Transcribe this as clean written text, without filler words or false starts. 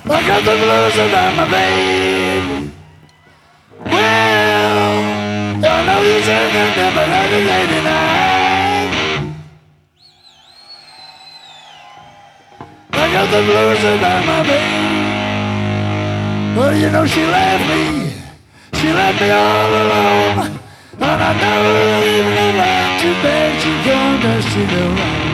I got the blues around my veins. Well, I know you said that never had a lady night. I got the blues around my veins. Well, you know she left me. She left me all alone. And I know even if I'm too bad, she gonna see the right.